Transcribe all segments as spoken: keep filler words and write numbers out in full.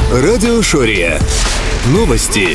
Радио Шория. Новости.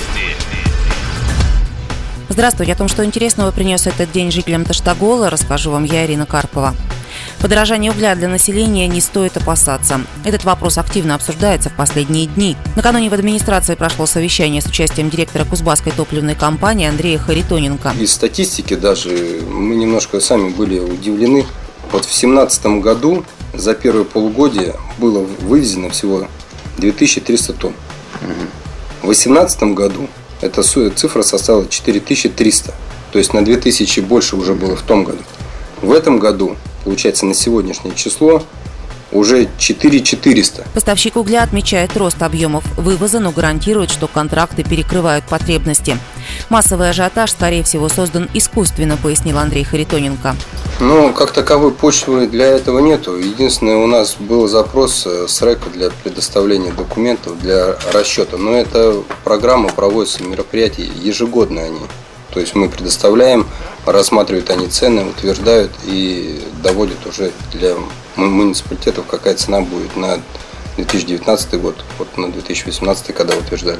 Здравствуйте. О том, что интересного принес этот день жителям Таштагола, расскажу вам я, Ирина Карпова. Подорожание угля для населения не стоит опасаться. Этот вопрос активно обсуждается в последние дни. Накануне в администрации прошло совещание с участием директора Кузбасской топливной компании Андрея Харитоненко. Из статистики даже мы немножко сами были удивлены. Вот в две тысячи семнадцатом году за первое полугодие было вывезено всего две тысячи триста тонн. В две тысячи восемнадцатом году эта цифра составила четыре тысячи триста. То есть на две тысячи больше уже было в том году. В этом году, получается, на сегодняшнее число уже четыре тысячи четыреста. Поставщик угля отмечает рост объемов вывоза, но гарантирует, что контракты перекрывают потребности. Массовый ажиотаж, скорее всего, создан искусственно, пояснил Андрей Харитоненко. Ну, как таковой почвы для этого нету. Единственное, у нас был запрос с РЭКа для предоставления документов для расчета. Но эта программа проводится, мероприятия ежегодные они. То есть мы предоставляем, рассматривают они цены, утверждают и доводят уже для муниципалитетов, какая цена будет на две тысячи девятнадцатый год, вот на две тысячи восемнадцатый, когда утверждали.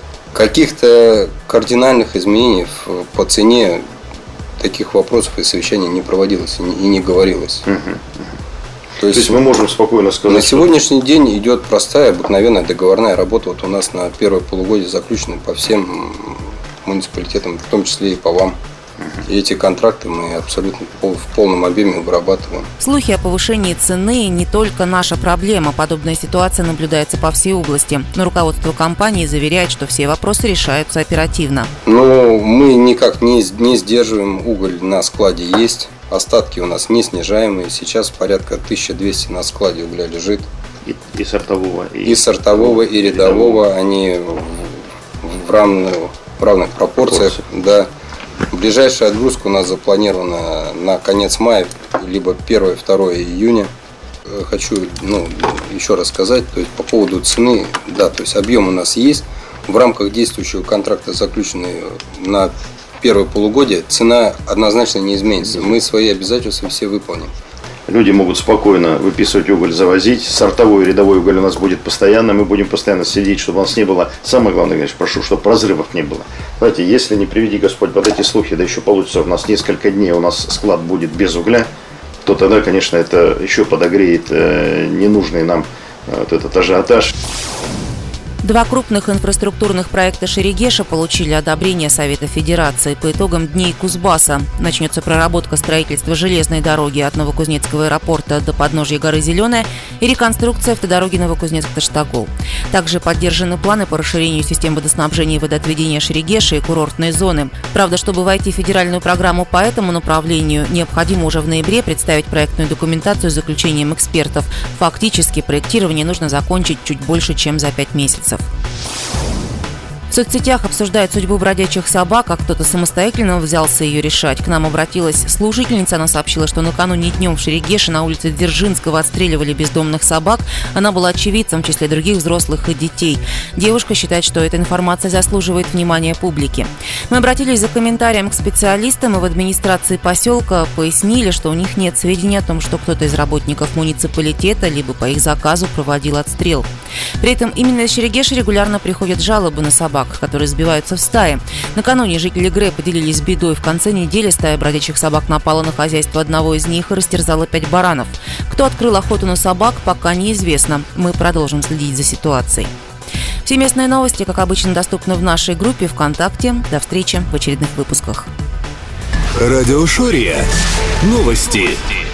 Каких-то кардинальных изменений по цене таких вопросов и совещаний не проводилось и не говорилось. Угу. То есть, То есть мы можем спокойно сказать, на сегодняшний что... день идет простая, обыкновенная договорная работа. Вот у нас на первое полугодие заключена по всем муниципалитетам, в том числе и по вам. И эти контракты мы абсолютно в полном объеме вырабатываем. Слухи о повышении цены не только наша проблема. Подобная ситуация наблюдается по всей области. Но руководство компании заверяет, что все вопросы решаются оперативно. Но мы никак не, не сдерживаем. Уголь на складе есть. Остатки у нас не снижаемые. Сейчас порядка тысяча двести на складе угля лежит. И, и сортового. И, и сортового, и рядового. рядового. Они в, в, равных, в равных пропорциях. Да. Ближайшая отгрузка у нас запланирована на конец мая, либо первое-второе июня. Хочу ну, еще раз сказать, то есть по поводу цены, да, то есть объем у нас есть. В рамках действующего контракта, заключенный на первое полугодие, цена однозначно не изменится. Мы свои обязательства все выполним. Люди могут спокойно выписывать уголь, завозить. Сортовой и рядовой уголь у нас будет постоянно. Мы будем постоянно следить, чтобы у нас не было. Самое главное, конечно, прошу, чтобы разрывов не было. Знаете, если не приведи Господь под эти слухи, да еще получится у нас несколько дней, у нас склад будет без угля, то тогда, конечно, это еще подогреет э, ненужный нам э, вот этот ажиотаж. Два крупных инфраструктурных проекта Шерегеша получили одобрение Совета Федерации. По итогам Дней Кузбасса начнется проработка строительства железной дороги от Новокузнецкого аэропорта до подножья горы Зеленая и реконструкция автодороги Новокузнецк-Таштагол. Также поддержаны планы по расширению систем водоснабжения и водоотведения Шерегеша и курортной зоны. Правда, чтобы войти в федеральную программу по этому направлению, необходимо уже в ноябре представить проектную документацию с заключением экспертов. Фактически проектирование нужно закончить чуть больше, чем за пять месяцев. В соцсетях обсуждают судьбу бродячих собак, а кто-то самостоятельно взялся ее решать. К нам обратилась служительница. Она сообщила, что накануне днем в Шерегеше на улице Дзержинского отстреливали бездомных собак. Она была очевидцем в числе других взрослых и детей. Девушка считает, что эта информация заслуживает внимания публики. Мы обратились за комментарием к специалистам, и в администрации поселка пояснили, что у них нет сведений о том, что кто-то из работников муниципалитета либо по их заказу проводил отстрел. При этом именно из Шерегеша регулярно приходят жалобы на собак, которые сбиваются в стаи. Накануне жители Грэ поделились бедой. В конце недели стая бродячих собак напала на хозяйство одного из них и растерзала пять баранов. Кто открыл охоту на собак, пока неизвестно. Мы продолжим следить за ситуацией. Все местные новости, как обычно, доступны в нашей группе ВКонтакте. До встречи в очередных выпусках. Радио Шория. Новости.